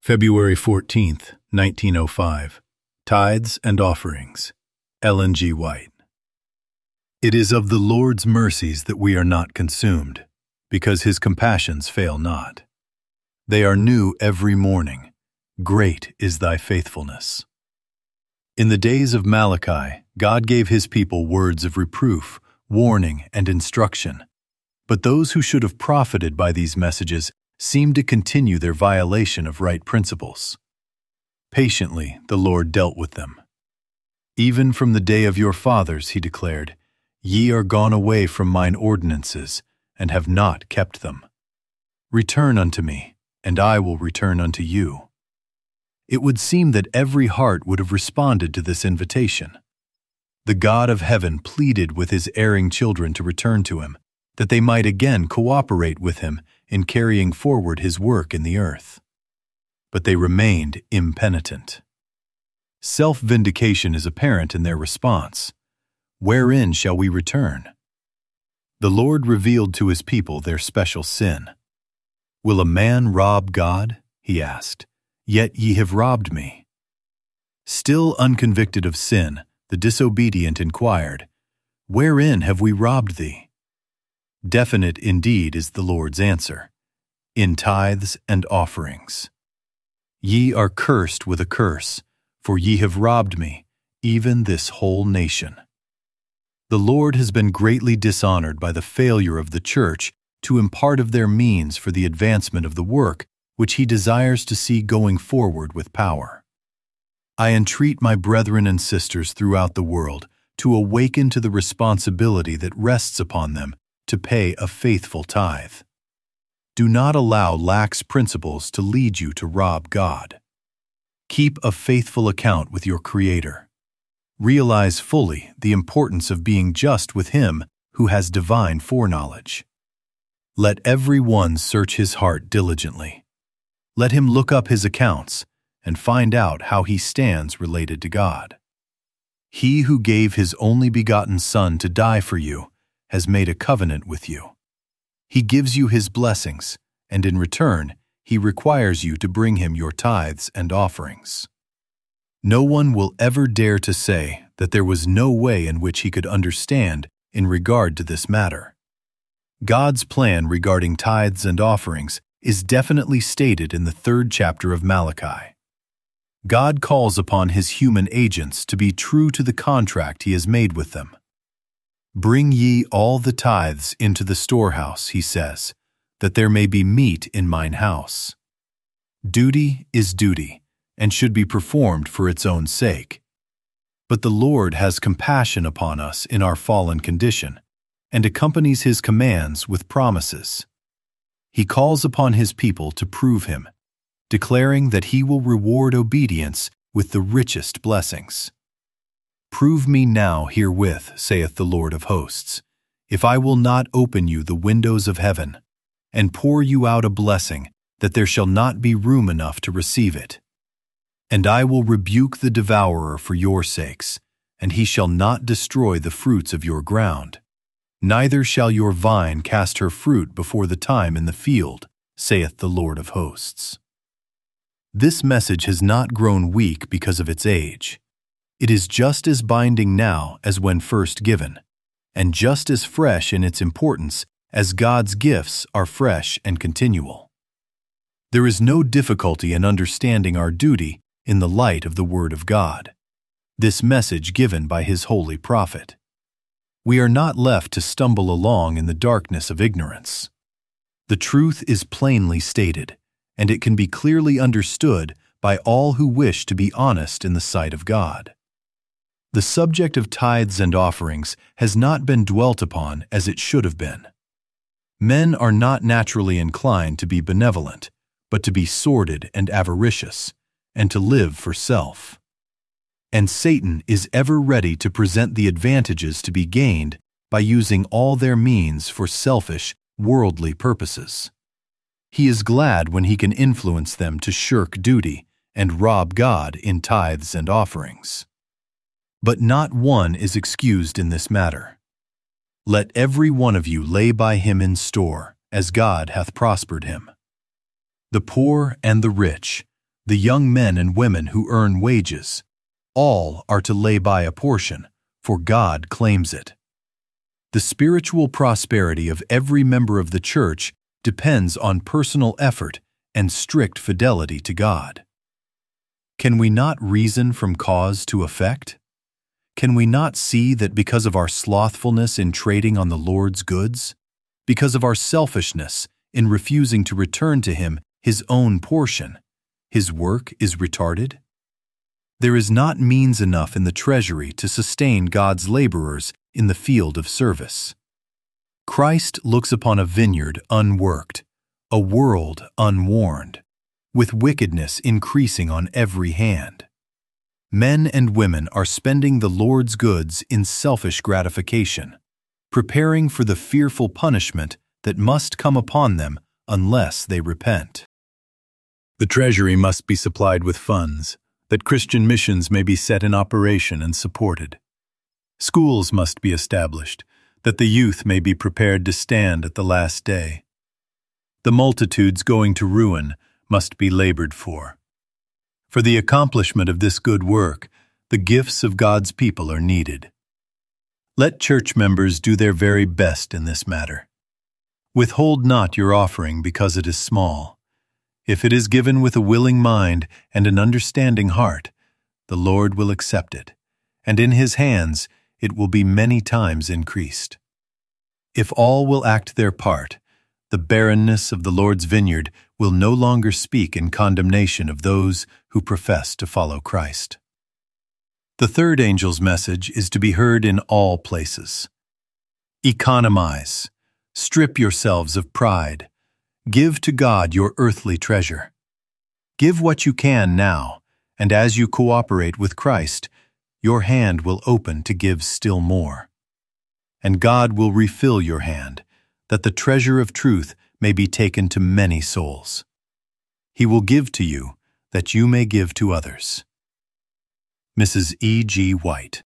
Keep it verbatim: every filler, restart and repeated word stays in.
February fourteenth, nineteen oh five. Tithes and Offerings. Ellen G. White. It is of the Lord's mercies that we are not consumed, because his compassions fail not. They are new every morning. Great is thy faithfulness. In the days of Malachi, God gave his people words of reproof, warning, and instruction. But those who should have profited by these messages seemed to continue their violation of right principles. Patiently the Lord dealt with them. Even from the day of your fathers, he declared, Ye are gone away from mine ordinances, and have not kept them. Return unto me, and I will return unto you. It would seem that every heart would have responded to this invitation. The God of heaven pleaded with his erring children to return to him, that they might again cooperate with him in carrying forward his work in the earth. But they remained impenitent. Self-vindication is apparent in their response. Wherein shall we return? The Lord revealed to his people their special sin. Will a man rob God? He asked. Yet ye have robbed me. Still unconvicted of sin, the disobedient inquired, Wherein have we robbed thee? Definite indeed is the Lord's answer. In tithes and offerings. Ye are cursed with a curse, for ye have robbed me, even this whole nation. The Lord has been greatly dishonored by the failure of the church to impart of their means for the advancement of the work which he desires to see going forward with power. I entreat my brethren and sisters throughout the world to awaken to the responsibility that rests upon them to pay a faithful tithe. Do not allow lax principles to lead you to rob God. Keep a faithful account with your Creator. Realize fully the importance of being just with him who has divine foreknowledge. Let every one search his heart diligently. Let him look up his accounts and find out how he stands related to God. He who gave his only begotten Son to die for you has made a covenant with you. He gives you his blessings, and in return, he requires you to bring him your tithes and offerings. No one will ever dare to say that there was no way in which he could understand in regard to this matter. God's plan regarding tithes and offerings is definitely stated in the third chapter of Malachi. God calls upon his human agents to be true to the contract he has made with them. Bring ye all the tithes into the storehouse, he says, that there may be meat in mine house. Duty is duty, and should be performed for its own sake. But the Lord has compassion upon us in our fallen condition, and accompanies his commands with promises. He calls upon his people to prove him, declaring that he will reward obedience with the richest blessings. Prove me now herewith, saith the Lord of hosts, if I will not open you the windows of heaven, and pour you out a blessing, that there shall not be room enough to receive it. And I will rebuke the devourer for your sakes, and he shall not destroy the fruits of your ground. Neither shall your vine cast her fruit before the time in the field, saith the Lord of hosts. This message has not grown weak because of its age. It is just as binding now as when first given, and just as fresh in its importance as God's gifts are fresh and continual. There is no difficulty in understanding our duty in the light of the Word of God, this message given by his holy prophet. We are not left to stumble along in the darkness of ignorance. The truth is plainly stated, and it can be clearly understood by all who wish to be honest in the sight of God. The subject of tithes and offerings has not been dwelt upon as it should have been. Men are not naturally inclined to be benevolent, but to be sordid and avaricious, and to live for self. And Satan is ever ready to present the advantages to be gained by using all their means for selfish, worldly purposes. He is glad when he can influence them to shirk duty and rob God in tithes and offerings. But not one is excused in this matter. Let every one of you lay by him in store, as God hath prospered him. The poor and the rich, the young men and women who earn wages. All are to lay by a portion, for God claims it. The spiritual prosperity of every member of the church depends on personal effort and strict fidelity to God. Can we not reason from cause to effect? Can we not see that because of our slothfulness in trading on the Lord's goods, because of our selfishness in refusing to return to Him His own portion, His work is retarded? There is not means enough in the treasury to sustain God's laborers in the field of service. Christ looks upon a vineyard unworked, a world unwarned, with wickedness increasing on every hand. Men and women are spending the Lord's goods in selfish gratification, preparing for the fearful punishment that must come upon them unless they repent. The treasury must be supplied with funds, that Christian missions may be set in operation and supported. Schools must be established, that the youth may be prepared to stand at the last day. The multitudes going to ruin must be labored for. For the accomplishment of this good work, the gifts of God's people are needed. Let church members do their very best in this matter. Withhold not your offering because it is small. If it is given with a willing mind and an understanding heart, the Lord will accept it, and in His hands it will be many times increased. If all will act their part, the barrenness of the Lord's vineyard will no longer speak in condemnation of those who profess to follow Christ. The third angel's message is to be heard in all places. Economize. Strip yourselves of pride. Give to God your earthly treasure. Give what you can now, and as you cooperate with Christ, your hand will open to give still more. And God will refill your hand, that the treasure of truth may be taken to many souls. He will give to you, that you may give to others. Missus E G White.